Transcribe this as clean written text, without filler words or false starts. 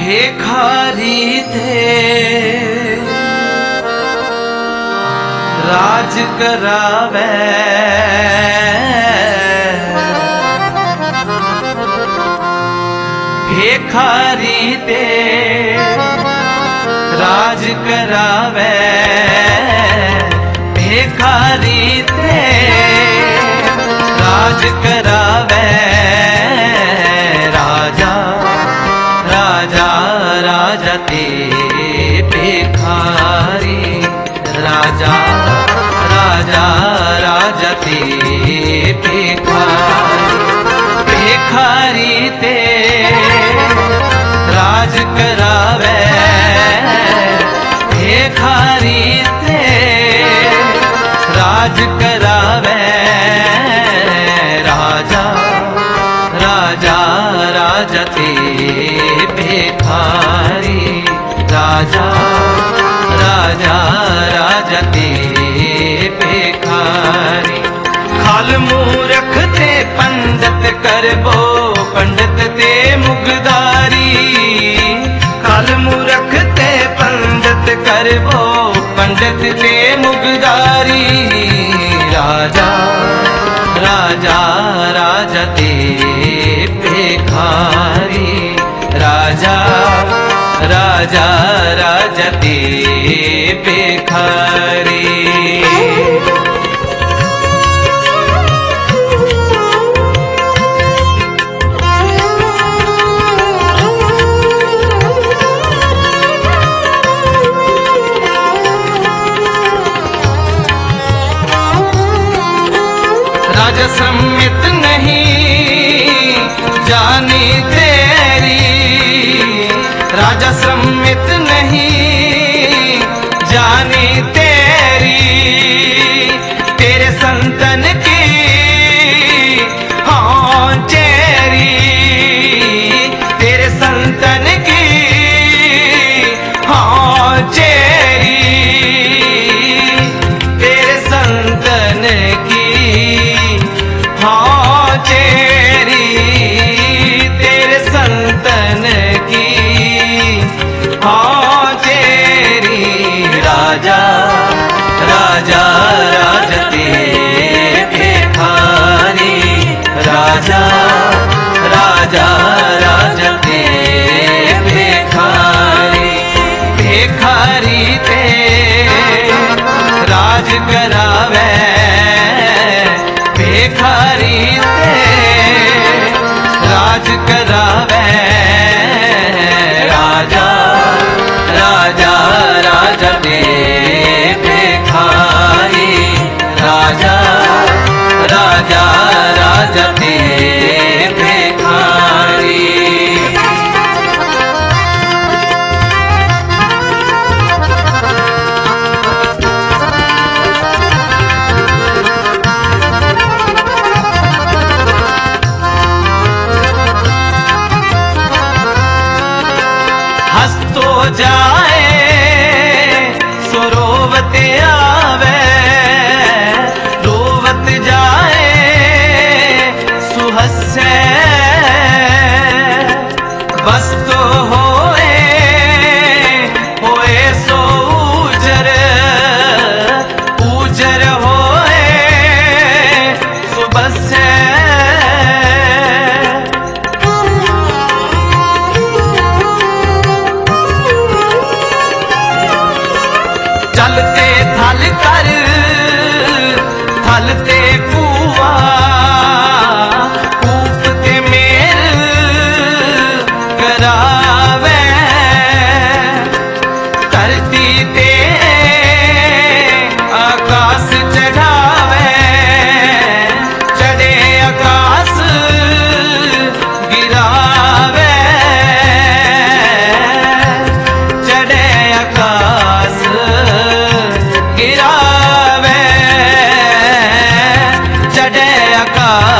भिखारी थे राज करावे, भिखारी थे राज करावे, भिखारी थे राज करावे। राजा राजा राजा ते भिखारी, राजा राजा राजा ते भिखारी, भिखारी ते राज करावे, भिखारी ते राज करावे। राजा राजा राजा ते भिखारी, राजा राजा राजा ते भिखारी। खाल मूरख ते पंडित करबो, पंडित ते मुगदारी, खाल मूरख ते पंडित करबो, पंडित ते मुगदारी। राजा राजा राजा ते भिखारी, राजा राजा राजा ते भिखारी। राजा सम्मित नहीं जानी तेरी, राजा सम्मित नहीं जानी तेरी। तेरे संतन की हाँ चेरी, तेरे संतन की हाँ चेरी, तेरे संतन की हाँ चेरी, तेरे संतन की हाँ चेरी। राजा राजा राजा ते भिखारी, राजा राजा राजा ते भिखारी, भिखारी ते राज करावे, भिखारी ते राज करावे। राजा राजा राजा ते भिखारी, राजा राजा राजा ते भिखारी। हंसतो जाए सो रोवत आवे, रोवत जाए सो हंसे। बस तो होए सो ऊजर, ऊजर होए सो बसे। चलते थल कर थलते पुआ, कूपते मेर करावे। धरती ते आकाश चढ़ावे, चढ़े आकाश गिरावे, चढ़े आकाश गिरावे, चढ़े आकाश